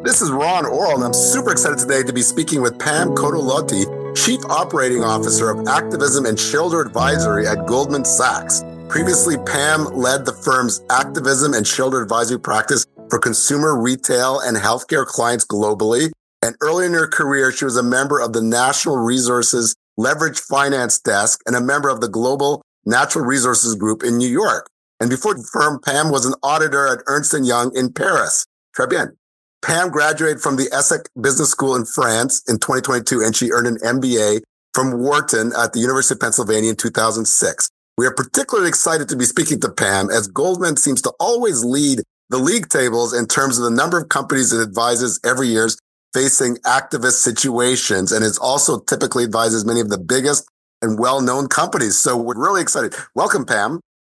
This is Ron Orl, and I'm super excited today to be speaking with Pam Codolotti, Chief Operating Officer of Activism and Shareholder Advisory at Goldman Sachs. Previously, Pam led the firm's activism and shareholder advisory practice for consumer, retail, and healthcare clients globally. And early in her career, she was a member of the National Resources Leveraged Finance Desk and a member of the Global Natural Resources Group in New York. And before the firm, Pam was an auditor at Ernst & Young in Paris. Très bien. Pam graduated from the ESSEC Business School in France in 2022, and she earned an MBA from Wharton at the University of Pennsylvania in 2006. We are particularly excited to be speaking to Pam, as Goldman seems to always lead the league tables in terms of the number of companies it advises every year facing activist situations, and it also typically advises many of the biggest and well-known companies. So we're really excited. Welcome, Pam.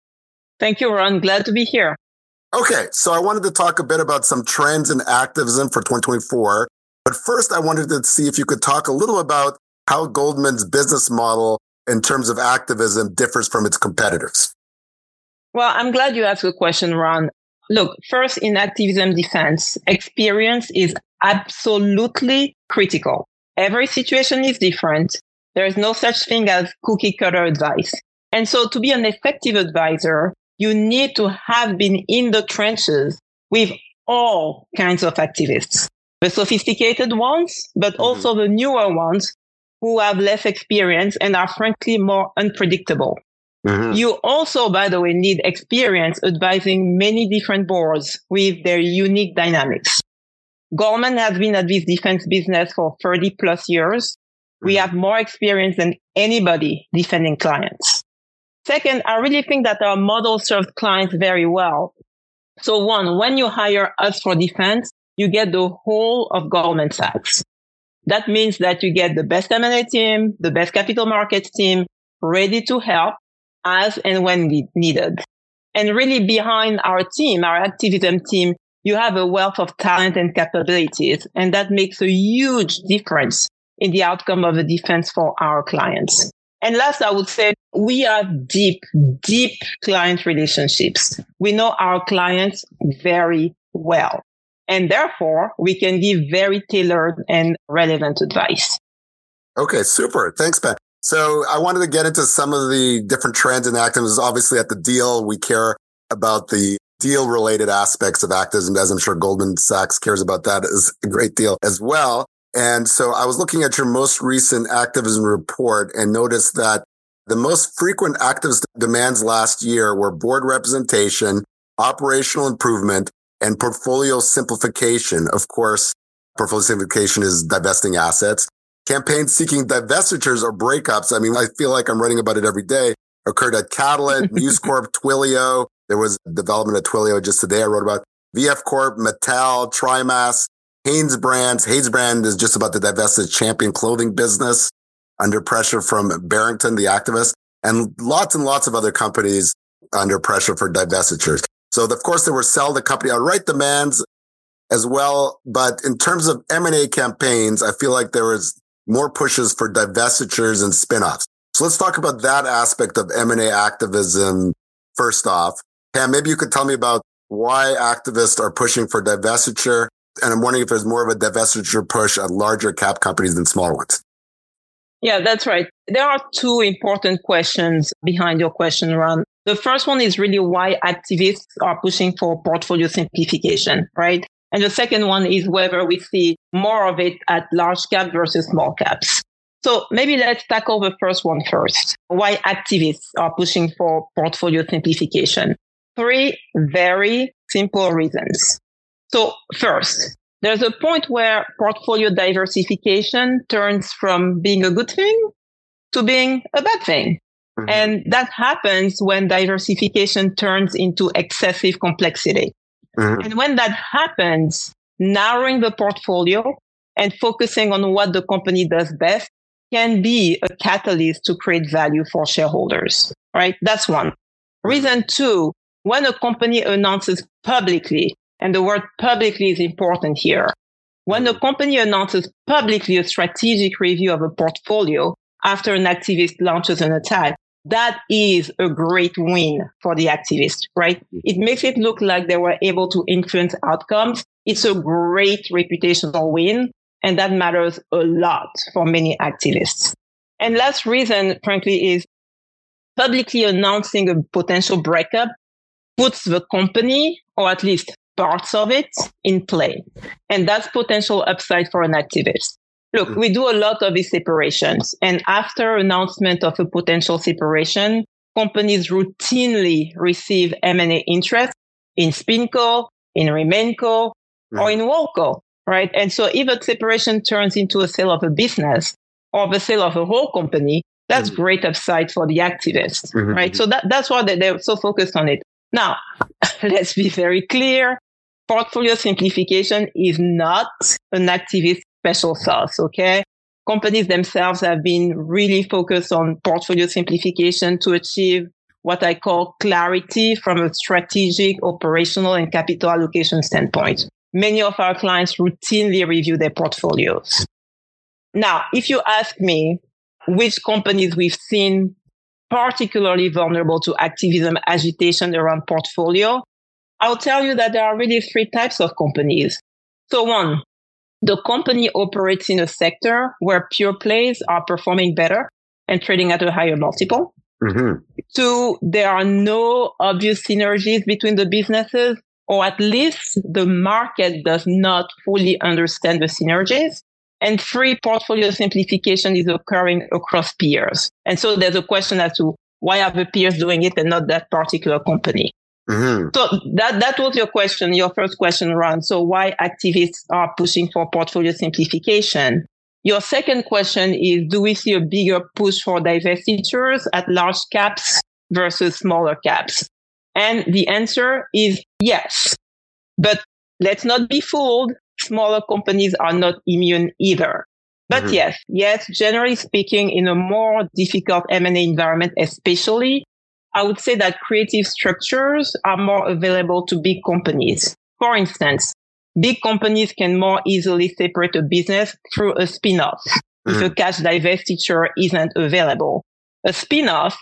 Thank you, Ron. Glad to be here. Okay, so I wanted to talk a bit about some trends in activism for 2024. But first, I wanted to see if you could talk a little about how Goldman's business model in terms of activism differs from its competitors. Well, I'm glad you asked the question, Ron. Look, first, in activism defense, experience is absolutely critical. Every situation is different. There is no such thing as cookie cutter advice. And so to be an effective advisor, you need to have been in the trenches with all kinds of activists, the sophisticated ones, but also the newer ones who have less experience and are frankly more unpredictable. You also, by the way, need experience advising many different boards with their unique dynamics. Goldman has been at this defense business for 30 plus years. We have more experience than anybody defending clients. Second, I really think that our model serves clients very well. So one, when you hire us for defense, you get the whole of Goldman Sachs. That means that you get the best M&A team, the best capital markets team, ready to help as and when needed. And really behind our team, our activism team, you have a wealth of talent and capabilities. And that makes a huge difference in the outcome of the defense for our clients. And last, I would say we have deep client relationships. We know our clients very well. And therefore, we can give very tailored and relevant advice. Okay, super. Thanks, Pat. So I wanted to get into some of the different trends in activism. Obviously, at the deal, we care about the deal-related aspects of activism, as I'm sure Goldman Sachs cares about that as a great deal as well. And so I was looking at your most recent activism report and noticed that the most frequent activist demands last year were board representation, operational improvement, and portfolio simplification. Of course, portfolio simplification is divesting assets. Campaigns seeking divestitures or breakups, I mean, I feel like I'm writing about it every day, occurred at Catalent, News Corp, Twilio. There was development at Twilio just today I wrote about. VF Corp, Mattel, Trimas, Hanes Brands. Hanes Brand is just about to divest its Champion clothing business under pressure from Barrington, the activist, and lots of other companies under pressure for divestitures. So, of course, there were sell the company outright demands as well. But in terms of M&A campaigns, I feel like there was more pushes for divestitures and spinoffs. So let's talk about that aspect of M&A activism first off. Pam, maybe you could tell me about why activists are pushing for divestiture. And I'm wondering if there's more of a divestiture push at larger cap companies than smaller ones. Yeah, that's right. There are two important questions behind your question, Ron. The first one is really why activists are pushing for portfolio simplification, right? And the second one is whether we see more of it at large cap versus small caps. So maybe let's tackle the first one first. Why activists are pushing for portfolio simplification. 3 very simple reasons. So first, there's a point where portfolio diversification turns from being a good thing to being a bad thing. And that happens when diversification turns into excessive complexity. And when that happens, narrowing the portfolio and focusing on what the company does best can be a catalyst to create value for shareholders, right? That's one. Reason 2, when a company announces publicly, and the word publicly is important here, when a company announces publicly a strategic review of a portfolio after an activist launches an attack, that is a great win for the activists, right? It makes it look like they were able to influence outcomes. It's a great reputational win, and that matters a lot for many activists. And last reason, frankly, is publicly announcing a potential breakup puts the company, or at least parts of it, in play. And that's potential upside for an activist. Look, we do a lot of these separations. And after announcement of a potential separation, companies routinely receive M&A interest in SpinCo, in RemainCo, or in WorldCo, right? And so if a separation turns into a sale of a business or the sale of a whole company, that's great upside for the activists, right? So that's why they're so focused on it. Now, let's be very clear. Portfolio simplification is not an activist special sauce, okay? Companies themselves have been really focused on portfolio simplification to achieve what I call clarity from a strategic, operational, and capital allocation standpoint. Many of our clients routinely review their portfolios. Now, if you ask me which companies we've seen particularly vulnerable to activism agitation around portfolio, I'll tell you that there are really three types of companies. So one, the company operates in a sector where pure plays are performing better and trading at a higher multiple. Two, there are no obvious synergies between the businesses, or at least the market does not fully understand the synergies. And three, portfolio simplification is occurring across peers. And so there's a question as to why are the peers doing it and not that particular company? So that was your question, your first question, Ron. So why activists are pushing for portfolio simplification? Your second question is, do we see a bigger push for divestitures at large caps versus smaller caps? And the answer is yes. But let's not be fooled. Smaller companies are not immune either. But yes, generally speaking, in a more difficult M&A environment, especially, I would say that creative structures are more available to big companies. For instance, big companies can more easily separate a business through a spin-off if a cash divestiture isn't available. A spin-off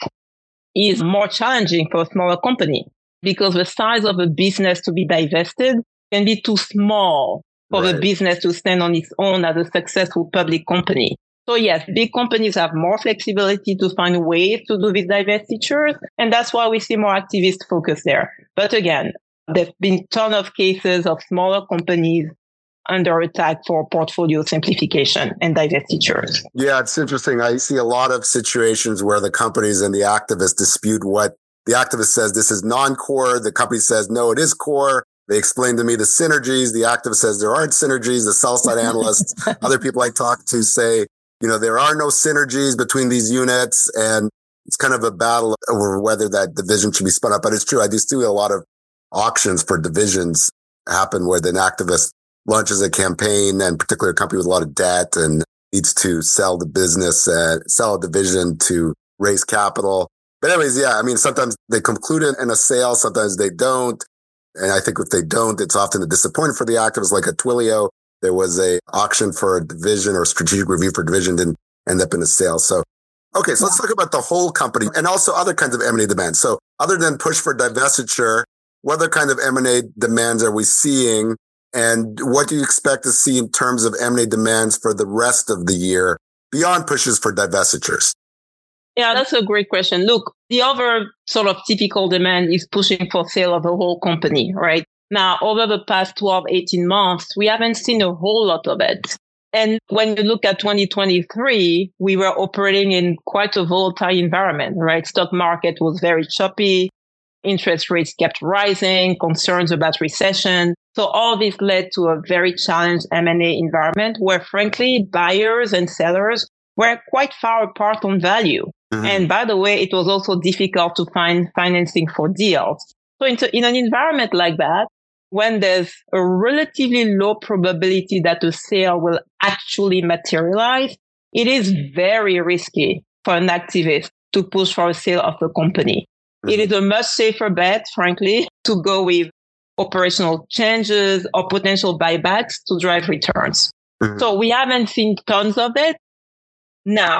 is more challenging for a smaller company because the size of a business to be divested can be too small for the business to stand on its own as a successful public company. So yes, big companies have more flexibility to find ways to do these divestitures, and that's why we see more activist focus there. But again, there've been a ton of cases of smaller companies under attack for portfolio simplification and divestitures. Yeah, it's interesting. I see a lot of situations where the companies and the activists dispute what the activist says this is non-core. The company says, no, it is core. They explain to me the synergies. The activist says there aren't synergies. The sell-side analysts, other people I talk to say, there are no synergies between these units. And it's kind of a battle over whether that division should be spun up. But it's true. I do see a lot of auctions for divisions happen where an activist launches a campaign, and particularly a company with a lot of debt and needs to sell the business, sell a division to raise capital. But anyways, sometimes they conclude in a sale. Sometimes they don't. And I think if they don't, it's often a disappointment for the activists, like at Twilio. There was a auction for a division or strategic review for division, didn't end up in a sale. So, okay, so let's talk about the whole company and also other kinds of M&A demands. So other than push for divestiture, what other kind of M&A demands are we seeing? And what do you expect to see in terms of M&A demands for the rest of the year beyond pushes for divestitures? Yeah, that's a great question. Look, the other sort of typical demand is pushing for sale of a whole company, right? Now, over the past 12, 18 months, we haven't seen a whole lot of it. And when you look at 2023, we were operating in quite a volatile environment, right? Stock market was very choppy. Interest rates kept rising, concerns about recession. So all this led to a very challenged M&A environment where, frankly, buyers and sellers were quite far apart on value. And by the way, it was also difficult to find financing for deals. So in an environment like that, when there's a relatively low probability that a sale will actually materialize, it is very risky for an activist to push for a sale of a company. It is a much safer bet, frankly, to go with operational changes or potential buybacks to drive returns. So we haven't seen tons of it. Now,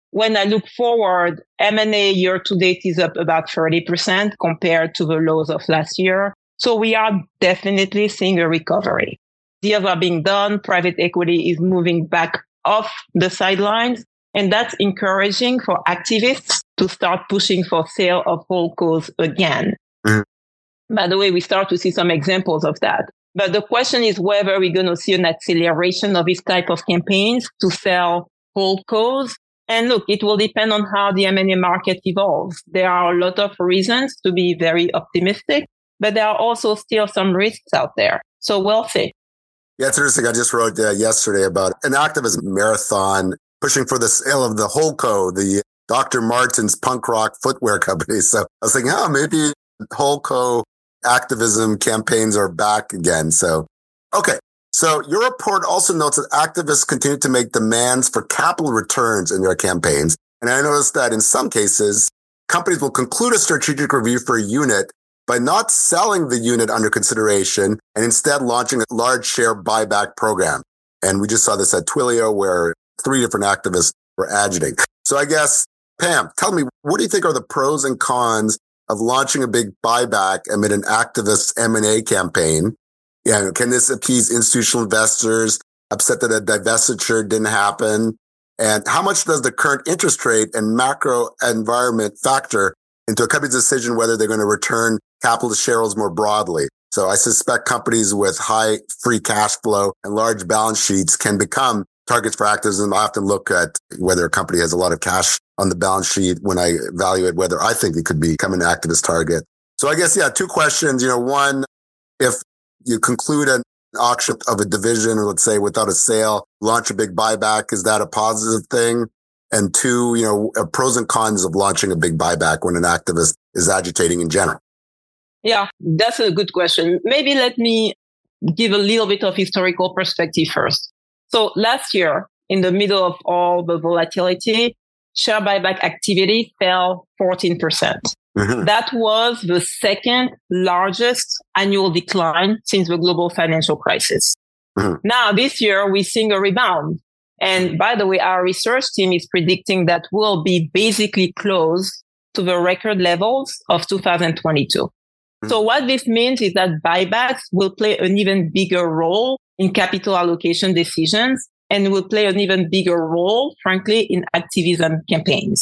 when I look forward, M&A year to date is up about 30% compared to the lows of last year. So we are definitely seeing a recovery. Deals are being done. Private equity is moving back off the sidelines. And that's encouraging for activists to start pushing for sale of holdcos again. Mm-hmm. By the way, we start to see some examples of that. But the question is whether we're going to see an acceleration of this type of campaigns to sell holdcos. And look, it will depend on how the M&A market evolves. There are a lot of reasons to be very optimistic, but there are also still some risks out there. So we'll see. Yeah, it's interesting. I just wrote yesterday about an activist marathon pushing for the sale of the Holdco, the Dr. Martens punk rock footwear company. So I was thinking, maybe Holdco activism campaigns are back again. So, okay. So your report also notes that activists continue to make demands for capital returns in their campaigns. And I noticed that in some cases, companies will conclude a strategic review for a unit by not selling the unit under consideration and instead launching a large share buyback program. And we just saw this at Twilio where 3 different activists were agitating. So I guess, Pam, tell me, what do you think are the pros and cons of launching a big buyback amid an activist M&A campaign? Yeah, can this appease institutional investors upset that a divestiture didn't happen? And how much does the current interest rate and macro environment factor into a company's decision whether they're going to return capital to shareholders more broadly? So I suspect companies with high free cash flow and large balance sheets can become targets for activism. I often look at whether a company has a lot of cash on the balance sheet when I evaluate whether I think it could become an activist target. So I guess, 2 questions. One, if you conclude an auction of a division, or let's say without a sale, launch a big buyback, is that a positive thing? And 2, pros and cons of launching a big buyback when an activist is agitating in general. Yeah, that's a good question. Maybe let me give a little bit of historical perspective first. So last year, in the middle of all the volatility, share buyback activity fell 14%. Mm-hmm. That was the second largest annual decline since the global financial crisis. Mm-hmm. Now, this year, we're seeing a rebound. And by the way, our research team is predicting that we'll be basically close to the record levels of 2022. Mm-hmm. So what this means is that buybacks will play an even bigger role in capital allocation decisions and will play an even bigger role, frankly, in activism campaigns.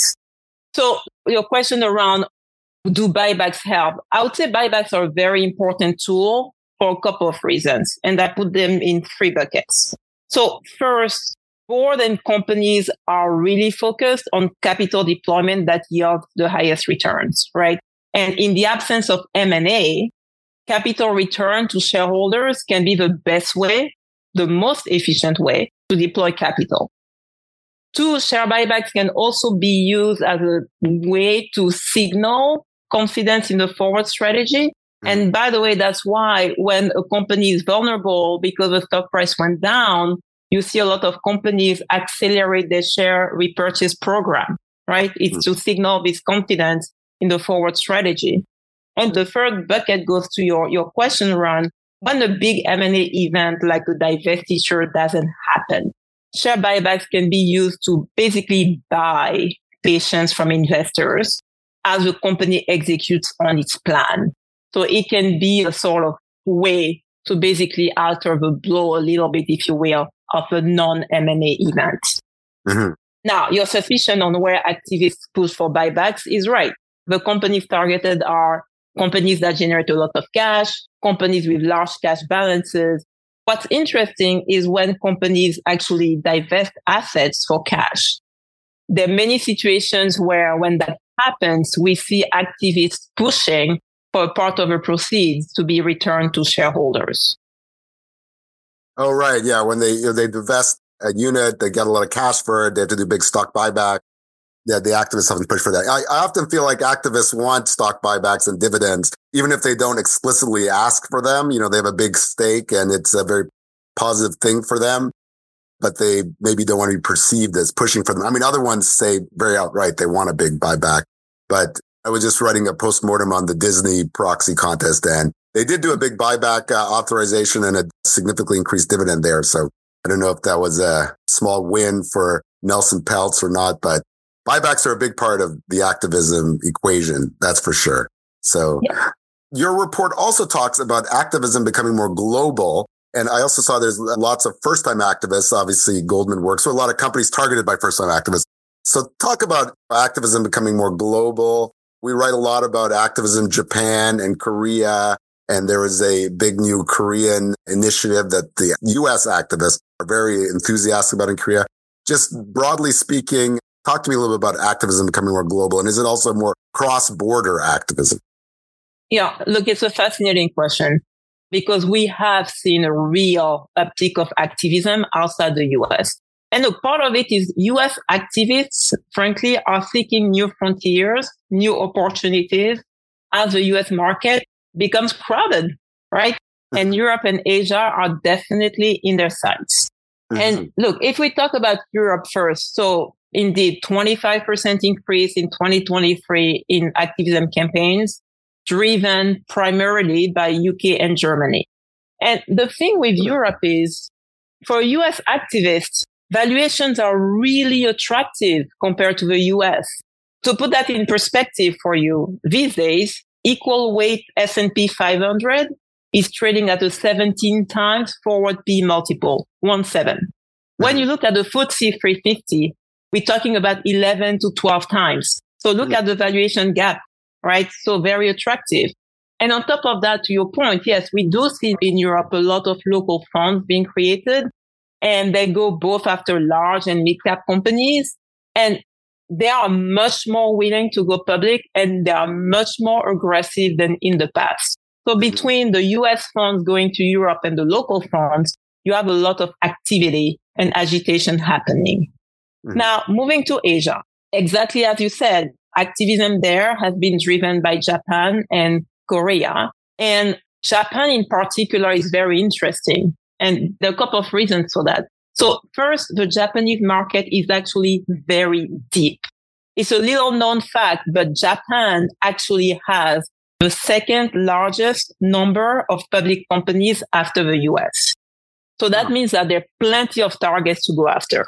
So your question around, do buybacks help? I would say buybacks are a very important tool for a couple of reasons, and I put them in 3 buckets. So first, board and companies are really focused on capital deployment that yields the highest returns, right? And in the absence of M&A, capital return to shareholders can be the best way, the most efficient way to deploy capital. 2, share buybacks can also be used as a way to signal confidence in the forward strategy. And by the way, that's why when a company is vulnerable because the stock price went down, you see a lot of companies accelerate their share repurchase program, right? It's to signal this confidence in the forward strategy. And the third bucket goes to your question, Ron. When a big M&A event like a divestiture doesn't happen, share buybacks can be used to basically buy patience from investors as the company executes on its plan. So it can be a sort of way to basically alter the blow a little bit, if you will, of a non-M&A event. Mm-hmm. Now, your suspicion on where activists push for buybacks is right. The companies targeted are companies that generate a lot of cash, companies with large cash balances. What's interesting is when companies actually divest assets for cash. There are many situations where when that happens, we see activists pushing for a part of the proceeds to be returned to shareholders. Oh, right. Yeah. When they divest a unit, they get a lot of cash for it. They have to do big stock buyback. Yeah, the activists often push for that. I often feel like activists want stock buybacks and dividends, even if they don't explicitly ask for them. They have a big stake and it's a very positive thing for them, but they maybe don't want to be perceived as pushing for them. I mean, other ones say very outright they want a big buyback, but I was just writing a postmortem on the Disney proxy contest, and they did do a big buyback authorization and a significantly increased dividend there. So I don't know if that was a small win for Nelson Peltz or not, but buybacks are a big part of the activism equation. That's for sure. So your report also talks about activism becoming more global. And I also saw there's lots of first-time activists. Obviously, Goldman works with a lot of companies targeted by first-time activists. So talk about activism becoming more global. We write a lot about activism in Japan and Korea. And there is a big new Korean initiative that the U.S. activists are very enthusiastic about in Korea. Just broadly speaking, talk to me a little bit about activism becoming more global. And is it also more cross-border activism? Yeah, look, it's a fascinating question because we have seen a real uptick of activism outside the U.S. And look, part of it is U.S. activists, frankly, are seeking new frontiers, new opportunities as the U.S. market becomes crowded, right? And Europe and Asia are definitely in their sights. And look, if we talk about Europe first, so indeed, 25% increase in 2023 in activism campaigns, driven primarily by UK and Germany. And the thing with Europe is, for US activists, valuations are really attractive compared to the US. To put that in perspective for you, these days, equal weight S&P 500 is trading at a 17 times forward P multiple, 1.7. When you look at the FTSE 350, we're talking about 11 to 12 times. So look at the valuation gap, right? So very attractive. And on top of that, to your point, yes, we do see in Europe a lot of local funds being created, and they go both after large and mid-cap companies. And they are much more willing to go public, and they are much more aggressive than in the past. So between the US funds going to Europe and the local funds, you have a lot of activity and agitation happening. Now, moving to Asia, exactly as you said, activism there has been driven by Japan and Korea. And Japan in particular is very interesting. And there are a couple of reasons for that. So first, the Japanese market is actually very deep. It's a little known fact, but Japan actually has the second largest number of public companies after the US. So that means that there are plenty of targets to go after.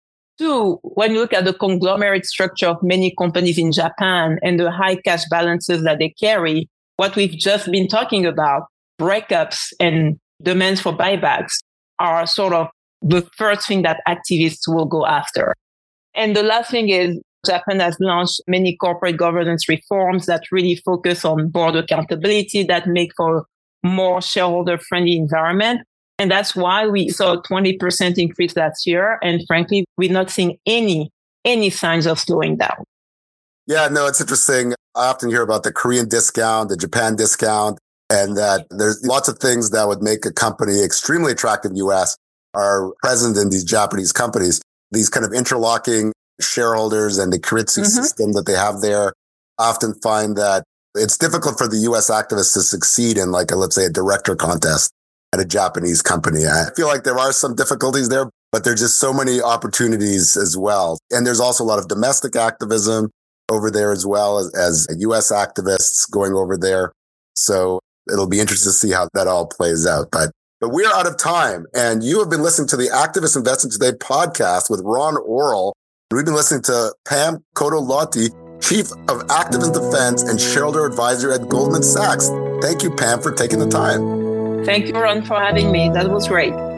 Two, when you look at the conglomerate structure of many companies in Japan and the high cash balances that they carry, what we've just been talking about, breakups and demands for buybacks, are sort of the first thing that activists will go after. And the last thing is Japan has launched many corporate governance reforms that really focus on board accountability, that make for more shareholder-friendly environment. And that's why we saw a 20% increase last year. And frankly, we're not seeing any signs of slowing down. Yeah, no, it's interesting. I often hear about the Korean discount, the Japan discount, and that there's lots of things that would make a company extremely attractive in the US are present in these Japanese companies. These kind of interlocking shareholders and the Keiretsu system that they have there. I often find that it's difficult for the US activists to succeed in, like, let's say, a director contest at a Japanese company. I feel like there are some difficulties there, but there's just so many opportunities as well. And there's also a lot of domestic activism over there as well as US activists going over there. So it'll be interesting to see how that all plays out. But we're out of time. And you have been listening to the Activist Investing Today podcast with Ron Orol. We've been listening to Pam Cotolotti, Chief of Activist Defense and Shareholder Advisor at Goldman Sachs. Thank you, Pam, for taking the time. Thank you, Ron, for having me. That was great.